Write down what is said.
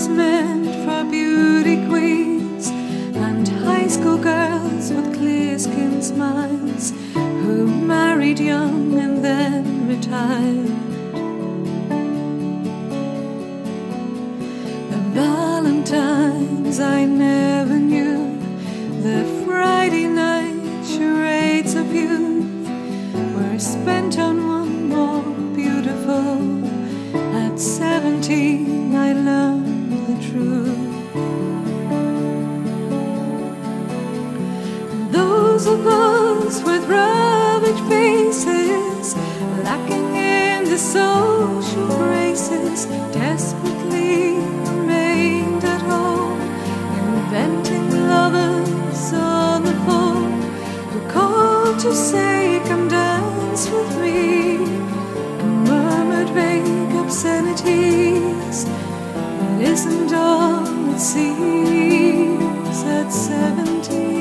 was meant for beauty queens and high school girls with clear skin smiles who married young and then retired. The Valentines I never knew, the Friday night charades of youth were spent on one more beautiful. At 17 I learned the truth. Those of us with ravaged faces, lacking in the social graces, desperately remained at home, inventing lovers on the phone who called to say, "Come dance with me," and murmured vague obscenities. It isn't all it seems at 17.